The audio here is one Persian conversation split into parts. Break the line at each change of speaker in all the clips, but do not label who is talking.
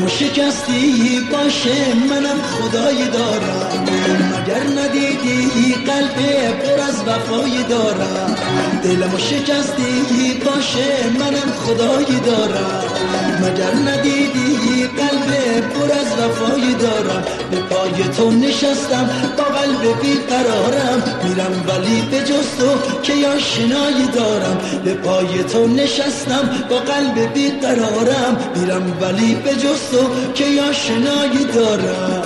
دلمو شکستی باشه منم خدایی دارم، مگر ندیدی قلب پر از وفایی دارم. دلمو شکستی باشه منم خدایی دارم، مگر ندیدی قلب پر از وفایی دارم. به پای تو نشستم با قلب بیقرارم، میرم ولی به جز تو که آشنایی دارم. به پای تو نشستم با قلب بیقرارم، میرم ولی به جز تو که آشنایی دارم.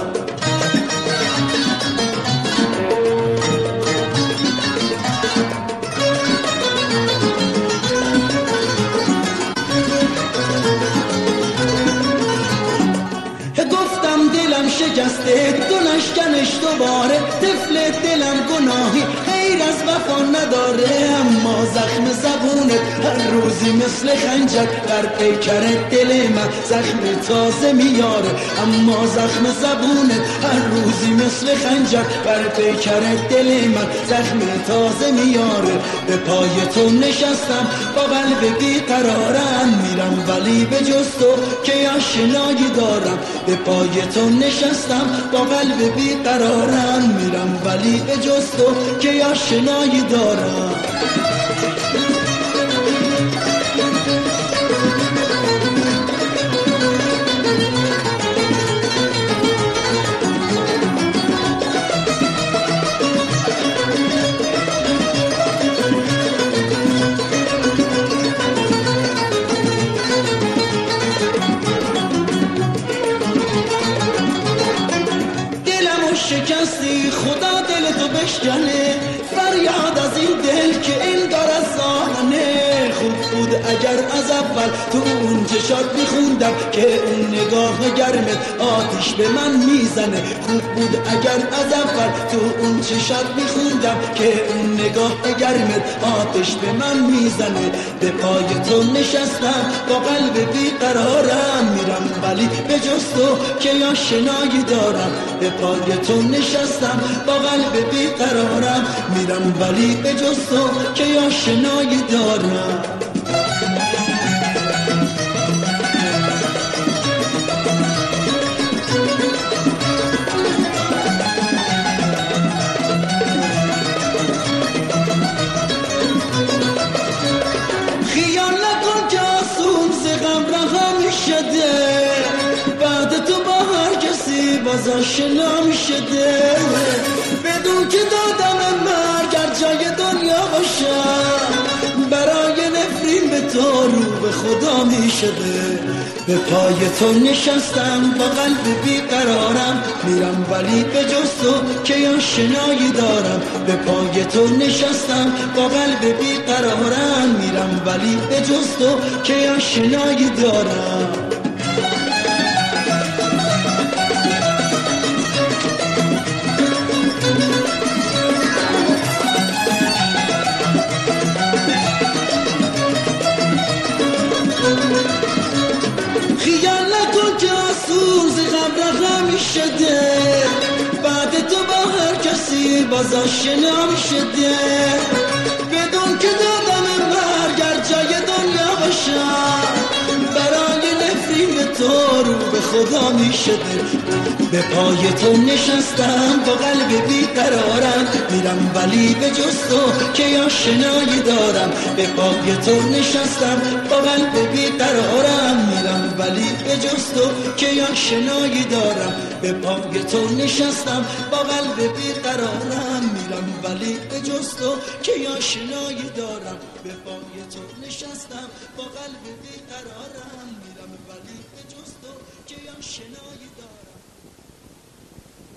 دلم شکسته تو نشکنش دوباره، طفل دلم گناهی غیر از وفا نداره. اما زخم زبونت هر روزی مثل خنجر در پیکر دل من زخم تازه میاره. اما زخم زبونت هر روزی مثل خنجر بر پیکر دل من زخم تازه میاره. به پای تو نشستم با قلب بیقرارم، میرم ولی به جز تو که آشنایی دارم. به پای تو نشستم با قلب بیقرارم، میرم ولی به جز تو که آشنایی دارم. شکستی خدا دل تو بشکنه، فریاد از این دل که انگار از آهنه. خوب بود اگر از اول تو اون چشات میخوندم که اون نگاه گرمت آتیش به من میزنه. خوب بود اگر از اول تو اون چشات میخوندم که اون نگاه گرمت آتیش به من میزنه. به پای تو نشستم با قلب بیقرارم، میرم ولی به جز تو که آشنایی دارم. به پای تو نشستم با قلب بیقرارم، میرم ولی به جز تو که آشنایی دارم. خیال نکن که آسون ز غم رها میشده، بعد تو با هر کسی باز آشنا میشده. بدون که دادم مرگ گر جای دنیا باشم، برای نفرین به تو رو به خدا میشده. به پای تو نشستم با قلب بیقرارم، میرم ولی به جز تو که آشنایی دارم. به پای تو نشستم با قلب بیقرارم، میرم ولی به جز تو که آشنایی دارم. خیال نکن که آسون ز غم رها میشده، بعد تو با هر کسی باز آشنا میشده. بدون که دادم مرگ گر جای دنیا باشم، برای نفرین به تو رو به خدا میشده. به پای تو نشستم با قلب بیقرارم، میرم ولی به جز تو که آشنایی دارم. به پای تو نشستم با قلب بیقرارم، میرم ولی به جز تو که آشنایی دارم. به پای تو نشستم با قلب بیقرارم، میرم ولی به جز تو که آشنایی دارم. به پای تو نشستم با قلب بیقرارم، میرم ولی به جز تو که آشنایی دارم.